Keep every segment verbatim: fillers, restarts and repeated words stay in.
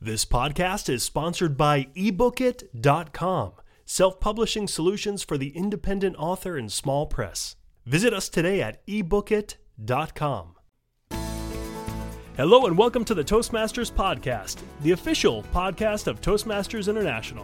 This podcast is sponsored by ebook it dot com, self-publishing solutions for the independent author and small press. Visit us today at ebook it dot com. Hello and welcome to the Toastmasters Podcast, the official podcast of Toastmasters International.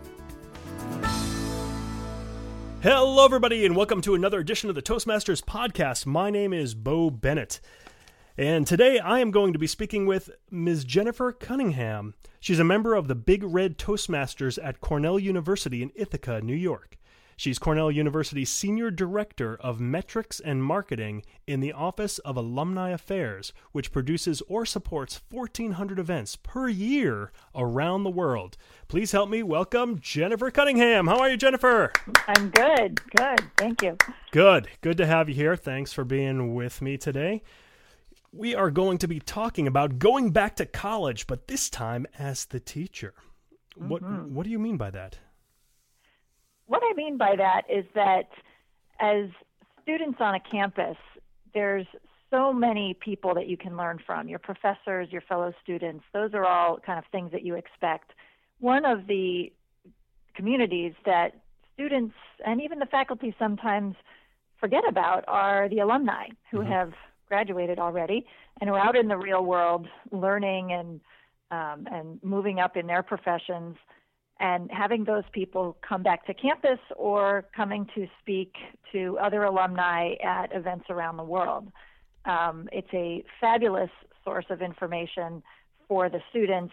Hello everybody and welcome to another edition of the Toastmasters Podcast. My name is Bo Bennett. And today I am going to be speaking with Miz Jennifer Cunningham. She's a member of the Big Red Toastmasters at Cornell University in Ithaca, New York. She's Cornell University's Senior Director of Metrics and Marketing in the Office of Alumni Affairs, which produces or supports fourteen hundred events per year around the world. Please help me welcome Jennifer Cunningham. How are you, Jennifer? I'm good. Good. Thank you. Good. Good to have you here. Thanks for being with me today. We are going to be talking about going back to college, but this time as the teacher. Mm-hmm. What What do you mean by that? What I mean by that is that as students on a campus, there's so many people that you can learn from, your professors, your fellow students. Those are all kind of things that you expect. One of the communities that students and even the faculty sometimes forget about are the alumni who mm-hmm. have graduated already and are out in the real world learning and um, and moving up in their professions, and having those people come back to campus or coming to speak to other alumni at events around the world. Um, it's a fabulous source of information for the students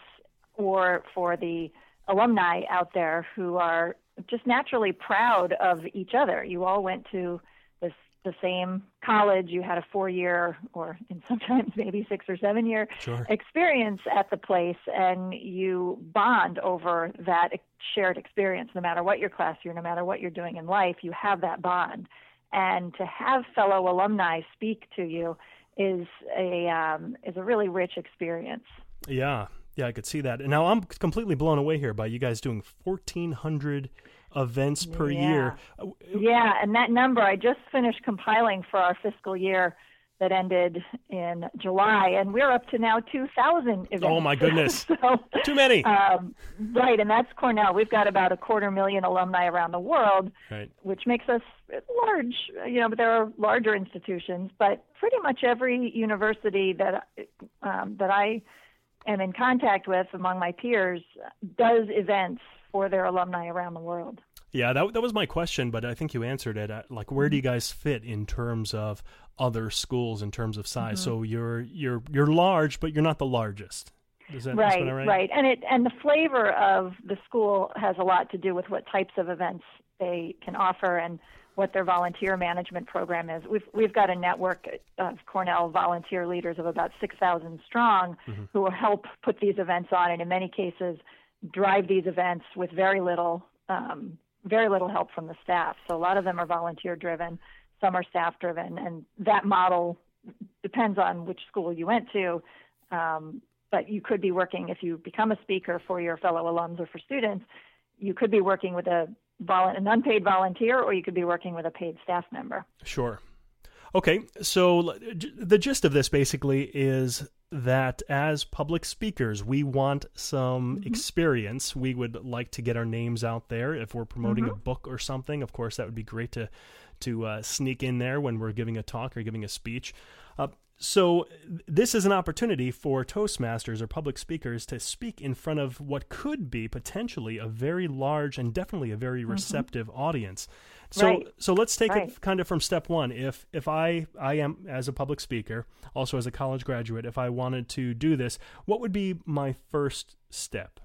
or for the alumni out there who are just naturally proud of each other. You all went to this the same college, you had a four-year or in sometimes maybe six or seven-year sure. experience at the place, and you bond over that shared experience. No matter what your class year, no matter what you're doing in life, you have that bond. And to have fellow alumni speak to you is a um, is a really rich experience. Yeah, yeah, I could see that. And now I'm completely blown away here by you guys doing fourteen hundred events per yeah. year. Yeah, and that number I just finished compiling for our fiscal year that ended in July, and we're up to now two thousand events. Oh my goodness, so, too many. Um, right, and that's Cornell. We've got about a quarter million alumni around the world, right. which makes us large, you know, but there are larger institutions, but pretty much every university that um, that I am in contact with among my peers does events for their alumni around the world. Yeah, that that was my question, but I think you answered it. Like, where do you guys fit in terms of other schools in terms of size? Mm-hmm. So you're you're you're large, but you're not the largest. Is that, right, is that right? Right, and it and the flavor of the school has a lot to do with what types of events they can offer and what their volunteer management program is. We've we've got a network of Cornell volunteer leaders of about six thousand strong mm-hmm. who will help put these events on, and in many cases drive these events with very little um, very little help from the staff. So a lot of them are volunteer driven, some are staff driven, and that model depends on which school you went to. Um, but you could be working, if you become a speaker for your fellow alums or for students, you could be working with a vol- an unpaid volunteer, or you could be working with a paid staff member. Sure. Okay, so the gist of this basically is that as public speakers, we want some mm-hmm. experience. We would like to get our names out there. If we're promoting mm-hmm. a book or something, of course, that would be great to to uh, sneak in there when we're giving a talk or giving a speech. Uh, so this is an opportunity for Toastmasters or public speakers to speak in front of what could be potentially a very large and definitely a very receptive mm-hmm. audience. So right. so let's take right. it kind of from step one. If if I, I am, as a public speaker, also as a college graduate, if I wanted to do this, what would be my first step?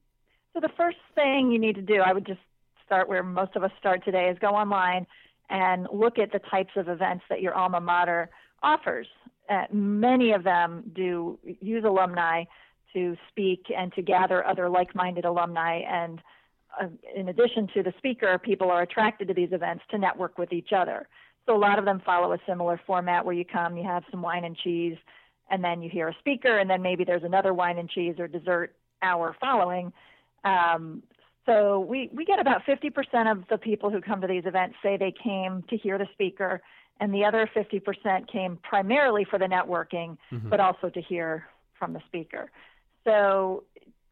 So the first thing you need to do, I would just start where most of us start today, is go online and look at the types of events that your alma mater offers. Uh, many of them do use alumni to speak and to gather other like-minded alumni, and uh, in addition to the speaker, people are attracted to these events to network with each other. So a lot of them follow a similar format where you come, you have some wine and cheese, and then you hear a speaker, and then maybe there's another wine and cheese or dessert hour following. Um, so we, we get about fifty percent of the people who come to these events say they came to hear the speaker, and the other fifty percent came primarily for the networking, mm-hmm. but also to hear from the speaker. So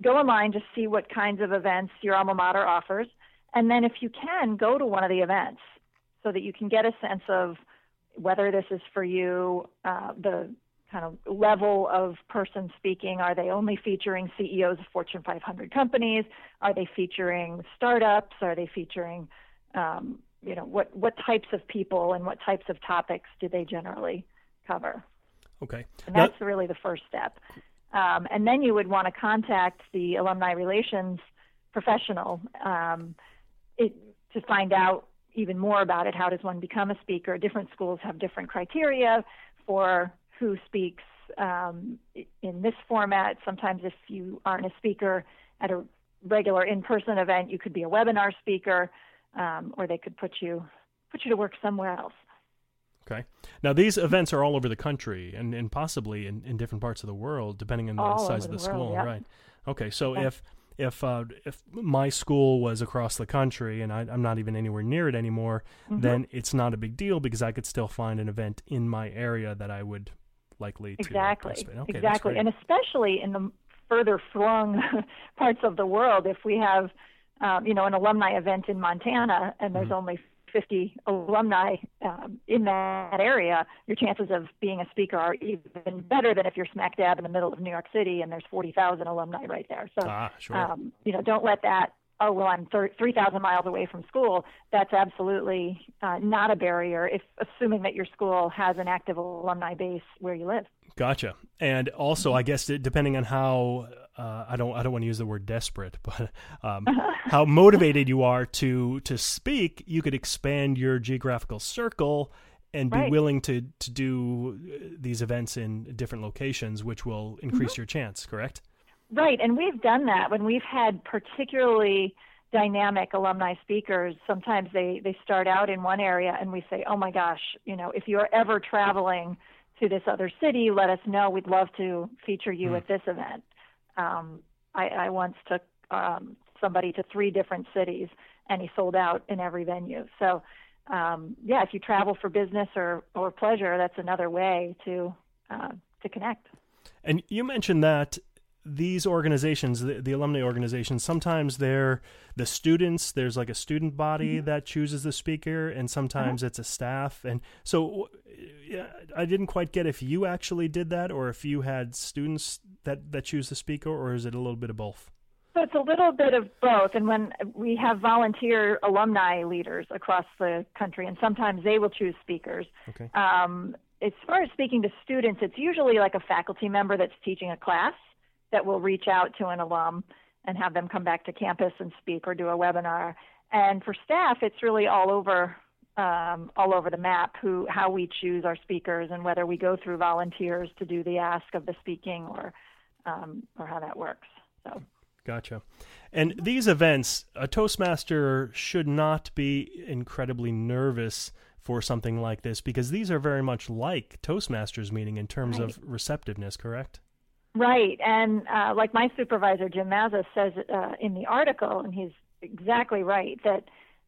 go online, just see what kinds of events your alma mater offers. And then if you can, go to one of the events so that you can get a sense of whether this is for you, uh, the kind of level of person speaking. Are they only featuring C E Os of Fortune five hundred companies? Are they featuring startups? Are they featuring, um, you know, what, what types of people and what types of topics do they generally cover? Okay. And that's now, really the first step. Um, and then you would want to contact the alumni relations professional um, it, to find out even more about it. How does one become a speaker? Different schools have different criteria for who speaks um, in this format. Sometimes if you aren't a speaker at a regular in-person event, you could be a webinar speaker, um, or they could put you put you to work somewhere else. Okay. Now, these events are all over the country and, and possibly in, in different parts of the world, depending on the all size of the, the school, world, yeah. right? Okay, so yeah. if if uh, if my school was across the country and I, I'm not even anywhere near it anymore, mm-hmm. then it's not a big deal because I could still find an event in my area that I would likely to exactly okay, exactly, and especially in the further flung parts of the world. If we have, um, you know, an alumni event in Montana and there's mm-hmm. only fifty alumni um, in that area, your chances of being a speaker are even better than if you're smack dab in the middle of New York City and there's forty thousand alumni right there. So, ah, sure. um, you know, don't let that, oh, well, I'm three thousand miles away from school. That's absolutely uh, not a barrier, if assuming that your school has an active alumni base where you live. Gotcha. And also, I guess depending on how uh, I don't I don't want to use the word desperate, but um, how motivated you are to to speak, you could expand your geographical circle and be right. willing to to do these events in different locations, which will increase mm-hmm. your chance. Correct? Right. And we've done that when we've had particularly dynamic alumni speakers. Sometimes they they start out in one area, and we say, oh my gosh, you know, if you're ever traveling to this other city, let us know. We'd love to feature you mm. at this event. Um, I, I once took um, somebody to three different cities, and he sold out in every venue. So, um, yeah, if you travel for business or, or pleasure, that's another way to uh, to connect. And you mentioned that these organizations, the, the alumni organizations, sometimes they're the students, there's like a student body mm-hmm. that chooses the speaker, and sometimes uh-huh. it's a staff. And so yeah, I didn't quite get if you actually did that or if you had students that, that choose the speaker, or is it a little bit of both? So it's a little bit of both. And when we have volunteer alumni leaders across the country, and sometimes they will choose speakers. Okay. Um, as far as speaking to students, it's usually like a faculty member that's teaching a class that will reach out to an alum and have them come back to campus and speak or do a webinar. And for staff, it's really all over um, all over the map who how we choose our speakers and whether we go through volunteers to do the ask of the speaking or um, or how that works. So. Gotcha. And these events, a Toastmaster should not be incredibly nervous for something like this because these are very much like Toastmasters meeting in terms right. of receptiveness, correct? Right. And uh, like my supervisor, Jim Mazza, says uh, in the article, and he's exactly right, that,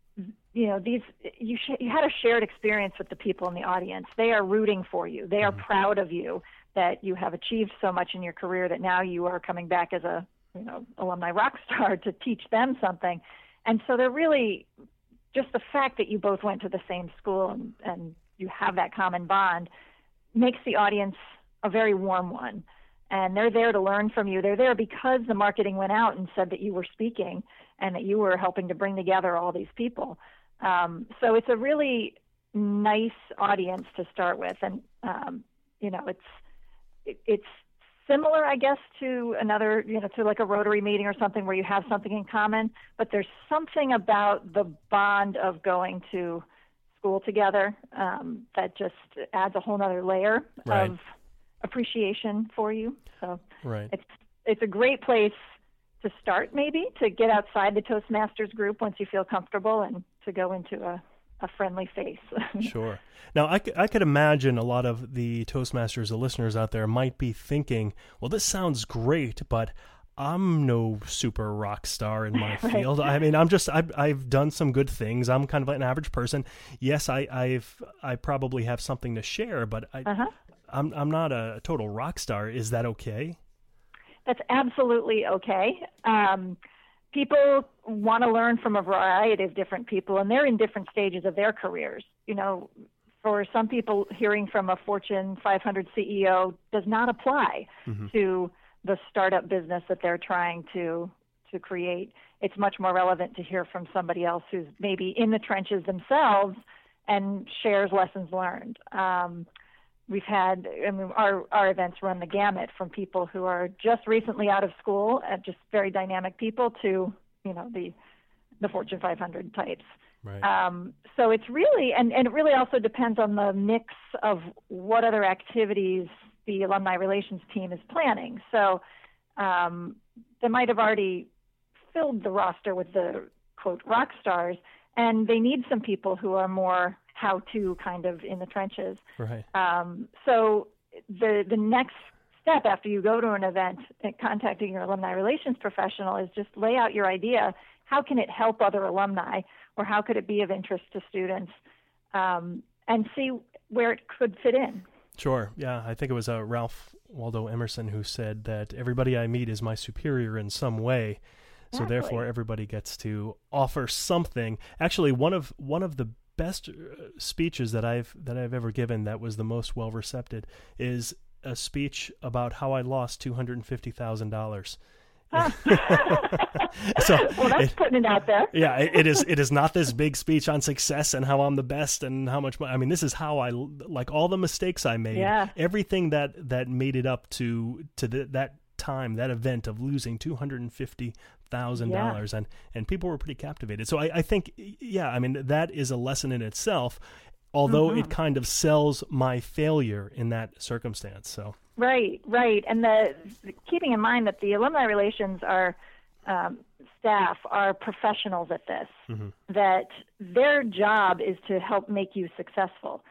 you know, these you, sh- you had a shared experience with the people in the audience. They are rooting for you. They are mm-hmm. proud of you that you have achieved so much in your career that now you are coming back as a, you know, alumni rock star to teach them something. And so they're really just the fact that you both went to the same school and, and you have that common bond makes the audience a very warm one. And they're there to learn from you. They're there because the marketing went out and said that you were speaking and that you were helping to bring together all these people. Um, so it's a really nice audience to start with. And, um, you know, it's it, it's similar, I guess, to another, you know, to like a Rotary meeting or something where you have something in common. But there's something about the bond of going to school together um, that just adds a whole other layer right. of appreciation for you. So right. it's it's a great place to start, maybe, to get outside the Toastmasters group once you feel comfortable and to go into a, a friendly face. Sure. Now, I, I could imagine a lot of the Toastmasters, the listeners out there might be thinking, well, this sounds great, but I'm no super rock star in my right. field. I mean, I'm just, I've, I've done some good things. I'm kind of an average person. Yes, I, I've, I probably have something to share, but I, uh-huh. I'm I'm not a total rock star. Is that okay? that's absolutely okay. Um, people want to learn from a variety of different people, and they're in different stages of their careers. You know, for some people, hearing from a Fortune five hundred C E O does not apply mm-hmm. to the startup business that they're trying to to create. It's much more relevant to hear from somebody else who's maybe in the trenches themselves and shares lessons learned. Um, we've had, I mean, our, our events run the gamut from people who are just recently out of school, uh, just very dynamic people, to, you know, the the Fortune five hundred types. Right. Um, so it's really, and, and it really also depends on the mix of what other activities the alumni relations team is planning. So um, they might have already filled the roster with the, quote, rock stars, and they need some people who are more how-to kind of in the trenches. Right. Um, so the the next step after you go to an event, contacting your alumni relations professional, is just lay out your idea. How can it help other alumni, or how could it be of interest to students, um, and see where it could fit in. Sure. Yeah, I think it was uh, Ralph Waldo Emerson who said that everybody I meet is my superior in some way. So exactly. Therefore, everybody gets to offer something. Actually, one of one of the best speeches that I've that I've ever given that was the most well received is a speech about how I lost two hundred and fifty thousand dollars. So well, that's it, putting it out there. Yeah, it, it is. It is not this big speech on success and how I'm the best and how much. I mean, this is how I like all the mistakes I made. Yeah. Everything that that made it up to to the, that time, that event of losing two hundred and fifty thousand yeah. dollars, and and people were pretty captivated. So I, I think, yeah, I mean that is a lesson in itself. Although mm-hmm. it kind of sells my failure in that circumstance. So. Right, right. And the, the keeping in mind that the alumni relations are um, staff are professionals at this, mm-hmm. that their job is to help make you successful.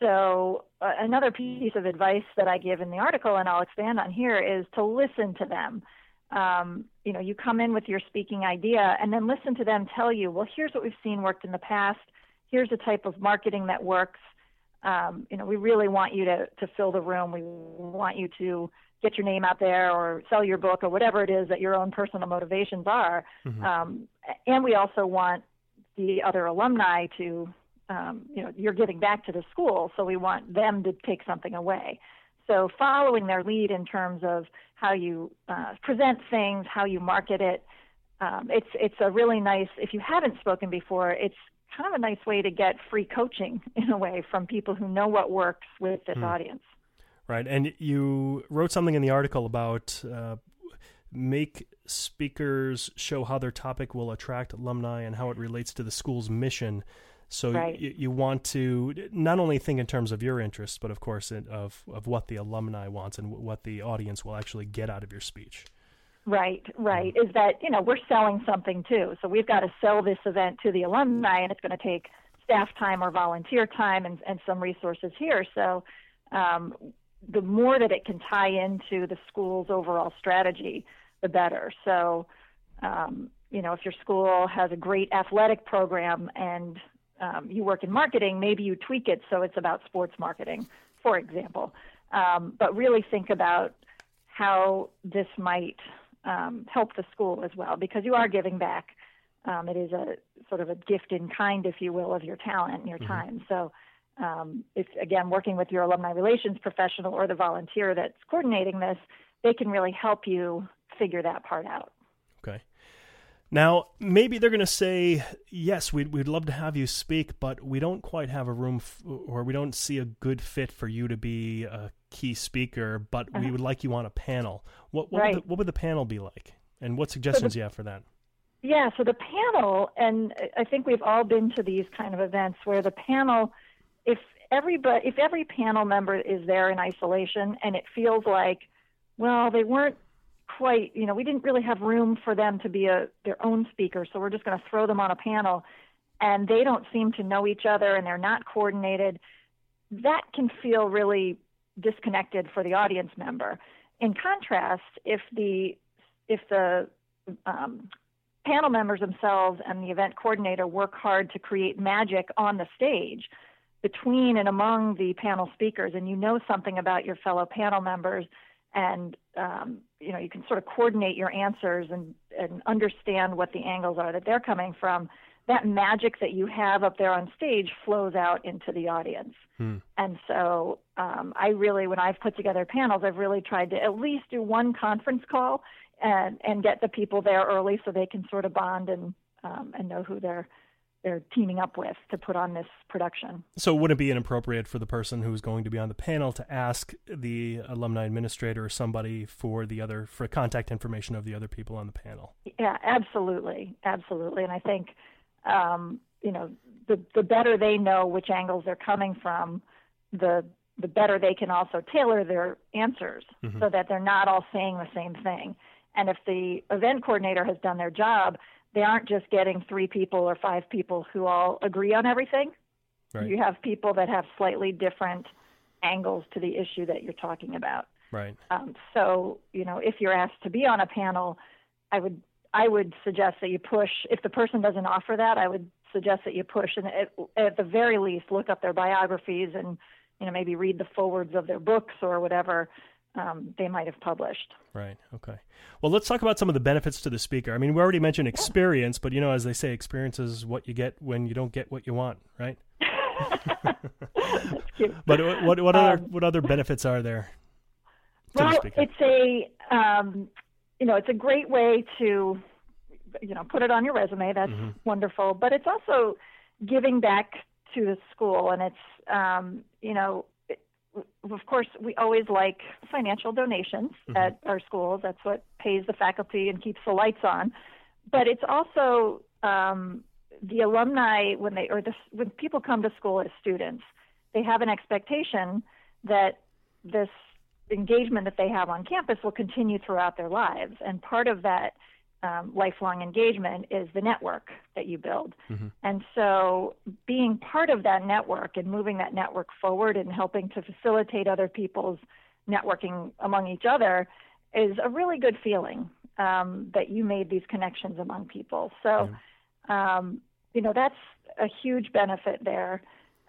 So uh, another piece of advice that I give in the article, and I'll expand on here, is to listen to them. Um, you know, you come in with your speaking idea and then listen to them tell you, well, here's what we've seen worked in the past. Here's the type of marketing that works. Um, you know, we really want you to, to fill the room. We want you to get your name out there or sell your book or whatever it is that your own personal motivations are. Mm-hmm. Um, and we also want the other alumni to, um, you know, you're giving back to the school, so we want them to take something away. So following their lead in terms of how you uh, present things, how you market it, um, it's it's a really nice, if you haven't spoken before, it's kind of a nice way to get free coaching in a way from people who know what works with this mm. audience. Right. And you wrote something in the article about uh, make speakers show how their topic will attract alumni and how it relates to the school's mission. So right. you, you want to not only think in terms of your interests, but of course in, of, of what the alumni wants and what the audience will actually get out of your speech. Right, right. Is that, you know, we're selling something too. So we've got to sell this event to the alumni, and it's going to take staff time or volunteer time and, and some resources here. So um, the more that it can tie into the school's overall strategy, the better. So, um, you know, if your school has a great athletic program and um, you work in marketing, maybe you tweak it so it's about sports marketing, for example. Um, but really think about how this might Um, help the school as well, because you are giving back. Um, it is a sort of a gift in kind, if you will, of your talent and your mm-hmm. time. So um, if, again, working with your alumni relations professional or the volunteer that's coordinating this, they can really help you figure that part out. Okay. Now, maybe they're going to say, yes, we'd, we'd love to have you speak, but we don't quite have a room f- or we don't see a good fit for you to be a key speaker, but uh-huh. we would like you on a panel. What, what, right. would the, what would the panel be like? And what suggestions so the, do you have for that? Yeah, so the panel, and I think we've all been to these kind of events where the panel, if everybody, if every panel member is there in isolation and it feels like, well, they weren't quite, you know, we didn't really have room for them to be a their own speaker, so we're just going to throw them on a panel, and they don't seem to know each other and they're not coordinated, that can feel really disconnected for the audience member. In contrast, if the if the um, panel members themselves and the event coordinator work hard to create magic on the stage between and among the panel speakers, and you know something about your fellow panel members, and um, you know, you can sort of coordinate your answers and, and understand what the angles are that they're coming from. That magic that you have up there on stage flows out into the audience. Hmm. And so um, I really, when I've put together panels, I've really tried to at least do one conference call and, and get the people there early so they can sort of bond and um, and know who they're they're teaming up with to put on this production. So would it be inappropriate for the person who's going to be on the panel to ask the alumni administrator or somebody for the other, for contact information of the other people on the panel? Yeah, absolutely. Absolutely. And I think, um, you know, the, the better they know which angles they're coming from, the the better they can also tailor their answers mm-hmm. so that they're not all saying the same thing. And if the event coordinator has done their job, they aren't just getting three people or five people who all agree on everything. Right. You have people that have slightly different angles to the issue that you're talking about. Right. Um, so, you know, if you're asked to be on a panel, I would I would suggest that you push. If the person doesn't offer that, I would suggest that you push, and at, at the very least, look up their biographies and, you know, maybe read the forwards of their books or whatever Um, they might have published. Right. Okay. Well, let's talk about some of the benefits to the speaker. I mean, we already mentioned experience, but you know, as they say, experience is what you get when you don't get what you want, right? That's cute. But what what other um, what other benefits are there? To well, the speaker? it's a um, you know, it's a great way to you know put it on your resume. That's mm-hmm. wonderful. But it's also giving back to the school, and it's um, you know. Of course, we always like financial donations mm-hmm. at our schools. That's what pays the faculty and keeps the lights on. But it's also um, the alumni, when they or the, when people come to school as students, they have an expectation that this engagement that they have on campus will continue throughout their lives. And part of that um, lifelong engagement is the network that you build. Mm-hmm. And so being part of that network and moving that network forward and helping to facilitate other people's networking among each other is a really good feeling um, that you made these connections among people. So, yeah. um, you know, that's a huge benefit there.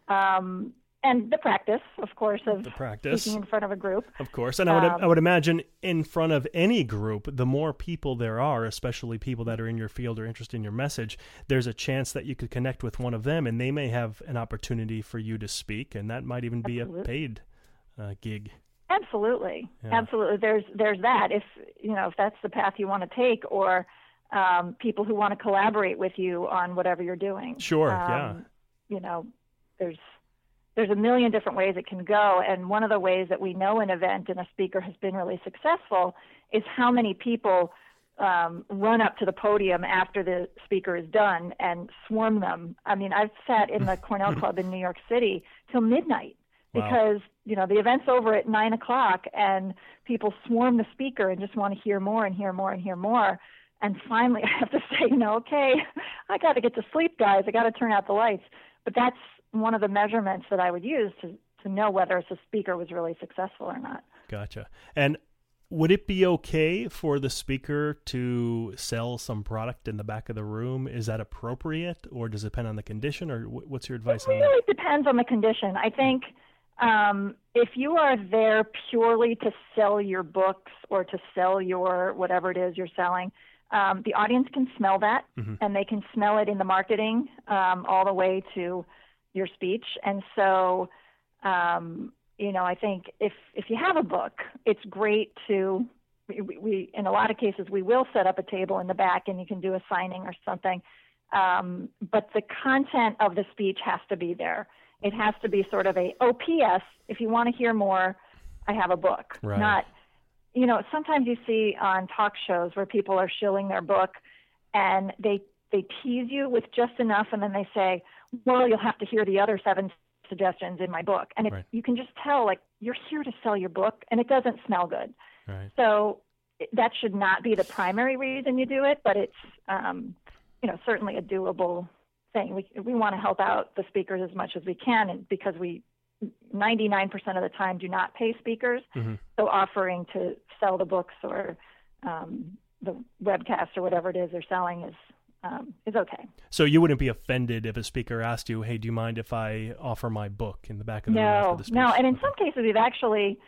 Um, And the practice, of course, of the practice. speaking in front of a group. Of course. And I would um, I would imagine in front of any group, the more people there are, especially people that are in your field or interested in your message, there's a chance that you could connect with one of them, and they may have an opportunity for you to speak, and that might even be Absolutely. a paid uh, gig. Absolutely. Yeah. Absolutely. There's there's that, if, you know, if that's the path you want to take, or um, people who want to collaborate with you on whatever you're doing. Sure, um, yeah. You know, there's... There's a million different ways it can go, and one of the ways that we know an event and a speaker has been really successful is how many people um, run up to the podium after the speaker is done and swarm them. I mean, I've sat in the Cornell Club in New York City till midnight wow. because, you know, the event's over at nine o'clock and people swarm the speaker and just want to hear more and hear more and hear more. And finally, I have to say, you know, okay, I got to get to sleep, guys. I got to turn out the lights. But that's one of the measurements that I would use to, to know whether a speaker was really successful or not. Gotcha. And would it be okay for the speaker to sell some product in the back of the room? Is that appropriate, or does it depend on the condition, or what's your advice on that? It really depends on the condition. I think um, if you are there purely to sell your books or to sell your whatever it is you're selling, um, the audience can smell that, mm-hmm. and they can smell it in the marketing um, all the way to your speech. And so, um, you know, I think if, if you have a book, it's great to, we, we, in a lot of cases, we will set up a table in the back and you can do a signing or something. Um, but the content of the speech has to be there. It has to be sort of a, oh, P S, if you want to hear more, I have a book. Right. Not, you know, sometimes you see on talk shows where people are shilling their book and they, they tease you with just enough, and then they say, well, you'll have to hear the other seven suggestions in my book. And if, right. you can just tell, like, you're here to sell your book, and it doesn't smell good. Right. So that should not be the primary reason you do it, but it's, um, you know, certainly a doable thing. We we want to help out the speakers as much as we can, and because we ninety-nine percent of the time do not pay speakers. Mm-hmm. So offering to sell the books or um, the webcast or whatever it is they're selling is Um, is okay. So you wouldn't be offended if a speaker asked you, hey, do you mind if I offer my book in the back of the no, room after the speech? No, and in okay. some cases we've actually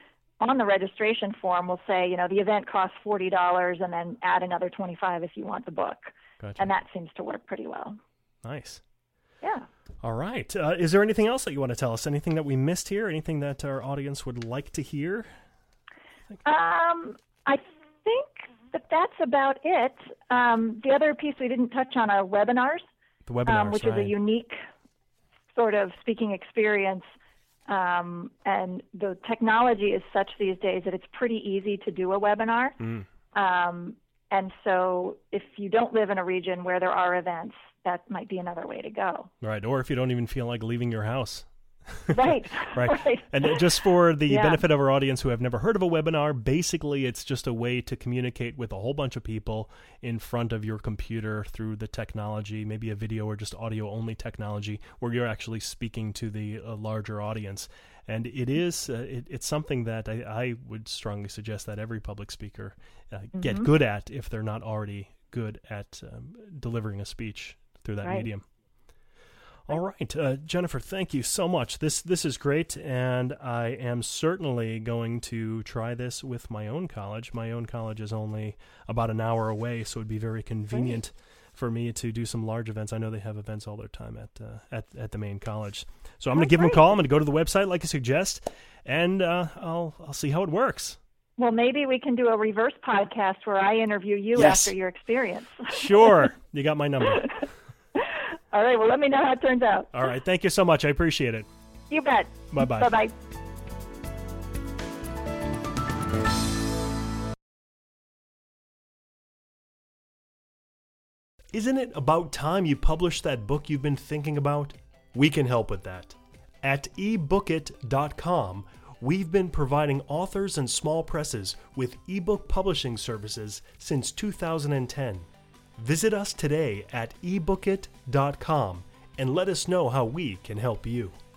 on the registration form will say, you know, the event costs forty dollars and then add another twenty-five dollars if you want the book. Gotcha. And that seems to work pretty well. Nice. Yeah. All right. Uh, is there anything else that you want to tell us? Anything that we missed here? Anything that our audience would like to hear? Um, I think that that's about it. Um, the other piece we didn't touch on are webinars, The webinars, um, which right. is a unique sort of speaking experience. Um, and the technology is such these days that it's pretty easy to do a webinar. Mm. Um, and so if you don't live in a region where there are events, that might be another way to go. Right. Or if you don't even feel like leaving your house. Right. right. right. And just for the Yeah. benefit of our audience who have never heard of a webinar, basically it's just a way to communicate with a whole bunch of people in front of your computer through the technology, maybe a video or just audio only technology where you're actually speaking to the uh, larger audience. And it is, uh, it, it's something that I, I would strongly suggest that every public speaker uh, mm-hmm. get good at if they're not already good at um, delivering a speech through that right. medium. All right, uh, Jennifer, thank you so much. This this is great, and I am certainly going to try this with my own college. My own college is only about an hour away, so it would be very convenient great. for me to do some large events. I know they have events all their time at uh, at, at the main college. So I'm going to give great. them a call. I'm going to go to the website like you suggest, and uh, I'll I'll see how it works. Well, maybe we can do a reverse podcast where I interview you yes. after your experience. Sure. You got my number. All right. Well, let me know how it turns out. All right. Thank you so much. I appreciate it. You bet. Bye-bye. Bye-bye. Isn't it about time you published that book you've been thinking about? We can help with that. At e book it dot com, we've been providing authors and small presses with ebook publishing services since two thousand ten. Visit us today at e book it dot com and let us know how we can help you.